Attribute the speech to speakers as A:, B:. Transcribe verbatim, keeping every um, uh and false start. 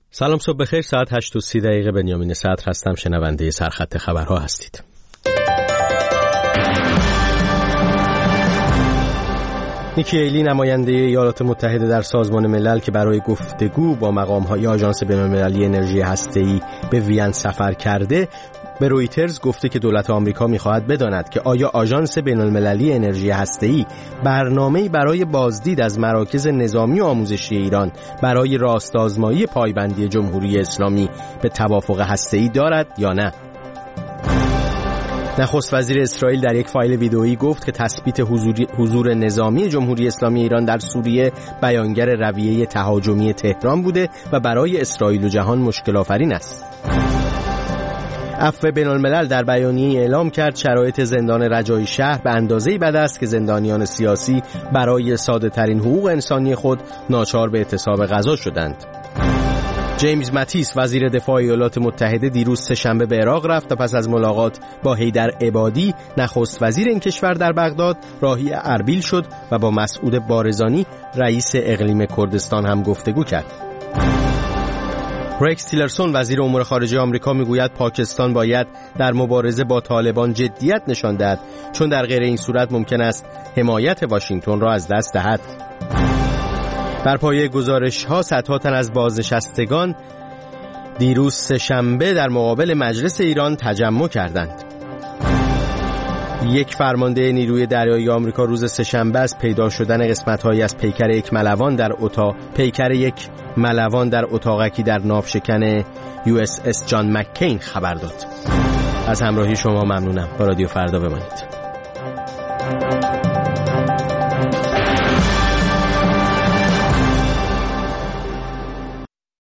A: سلام، صبح بخیر. ساعت هشت و سی دقیقه. بنیامین صدر هستم، شنونده سرخط خبرها هستید. نیکی هیلی، نماینده ایالات متحده در سازمان ملل که برای گفتگو با مقام‌های آژانس بین‌المللی انرژی هسته‌ای به وین سفر کرده، به رویترز گفته که دولت آمریکا می‌خواهد بداند که آیا آژانس بین‌المللی انرژی هسته‌ای برنامه‌ای برای بازدید از مراکز نظامی و آموزشی ایران برای راست‌آزمایی پایبندی جمهوری اسلامی به توافق هسته‌ای دارد یا نه. نخست وزیر اسرائیل در یک فایل ویدئویی گفت که تثبیت حضور نظامی جمهوری اسلامی ایران در سوریه بیانگر رویه تهاجمی تهران بوده و برای اسرائیل و جهان مشکل آفرین است. عفو بین‌الملل در بیانیه‌ای اعلام کرد شرایط زندان رجایی شهر به اندازه‌ای بد است که زندانیان سیاسی برای ساده‌ترین حقوق انسانی خود ناچار به اعتصاب غذا شدند. جیمز ماتیس، وزیر دفاع ایالات متحده، دیروز سه‌شنبه به عراق رفت و پس از ملاقات با حیدر عبادی، نخست وزیر این کشور، در بغداد راهی اربیل شد و با مسعود بارزانی، رئیس اقلیم کردستان، هم گفتگو کرد. رکس تیلرسون، وزیر امور خارجه آمریکا، میگوید پاکستان باید در مبارزه با طالبان جدیت نشان دهد، چون در غیر این صورت ممکن است حمایت واشنگتن را از دست دهد. بر پایه گزارش‌ها، صدها تن از بازنشستگان دیروز سه‌شنبه در مقابل مجلس ایران تجمع کردند. یک فرمانده نیروی دریایی آمریکا روز سه‌شنبه از پیدا شدن قسمت‌هایی از پیکر یک ملوان در اتاق پیکر یک ملوان در اتاقکی در ناوشکن یو اس اس جان مککین خبر داد. از همراهی شما ممنونم. با رادیو فردا بمانید.